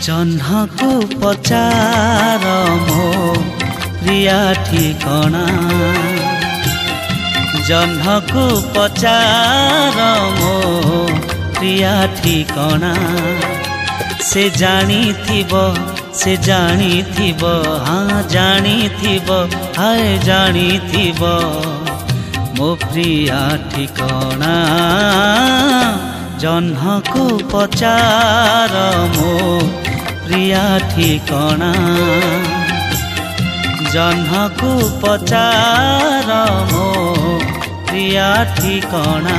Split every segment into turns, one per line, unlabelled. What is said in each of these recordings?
जह्नको पचार मो प्रिया ठिकणा जह्नको पचार मो प्रिया ठिकणा से जानिथिब हाँ जानिथिब हाय जानिथिब मो प्रिया ठिकणा जह्नको पचार मो प्रिया ठिकणा जह्नको पचार मो प्रिया ठिकणा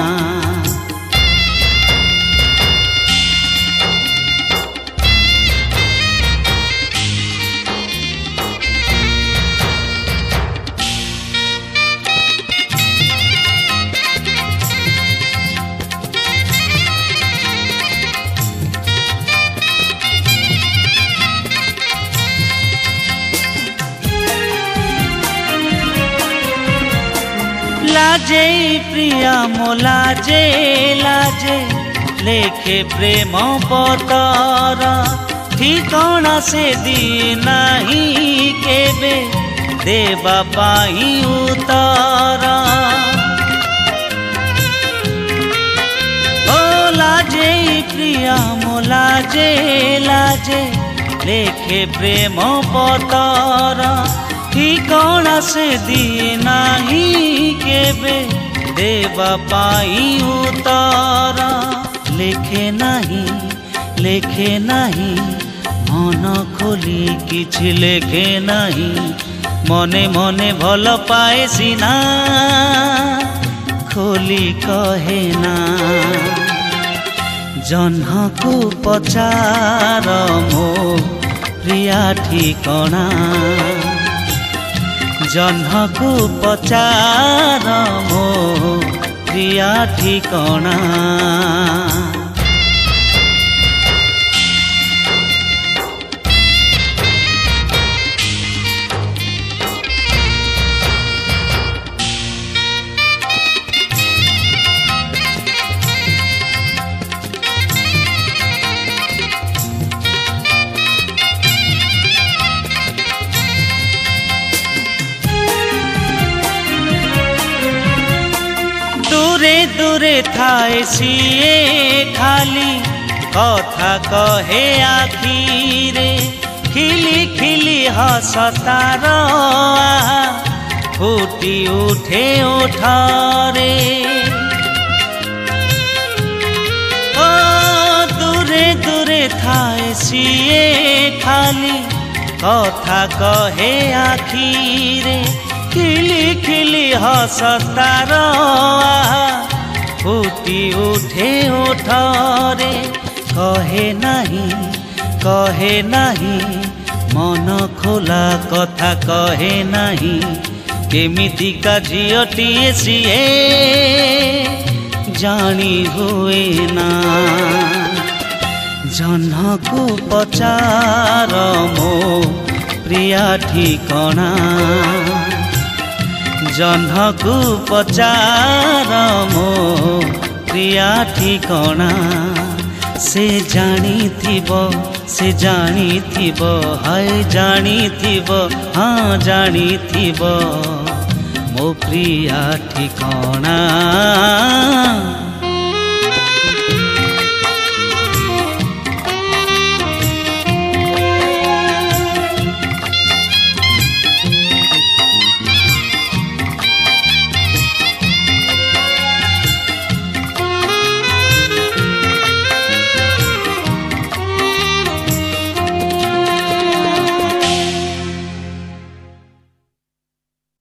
लाजे प्रिया मो लाजे लाजे लेखे प्रेम पतर ठिकणा से दिए नहीं केबे देवा पाई उतर ओ लाजे प्रिया मो लाजे लाजे लेखे प्रेम पतर ठिकणा से दिए नहीं केबे देवा पाई उतर लेखे नहीं मन खोली किछि लेखे नहीं मने मने भल पाए सिना खोली कहे ना जह्नको पचार मो प्रिया ठिकणा जह्नको पचार मो प्रिया ठिकणा दूरे दूरे थाए सिए खाली कथा कहे आखिरे खिली खिली हसतार फुटी उठे ओठरे ओ दूरे दूरे थाए सिए खाली कथा कहे आखिरे खिली खिली हसतार फुटी उठे ओठरे कहे नहीं मन खोला कथा कहे नहीं केमितिका झियटीए सिए जानी हुए ना जह्नको पचार मो प्रिया ठिकणा जह्नको पचार मो प्रिया ठिकणा से जानिथिब हाय जानिथिब हाँ जानिथिब मो प्रिया ठिकणा।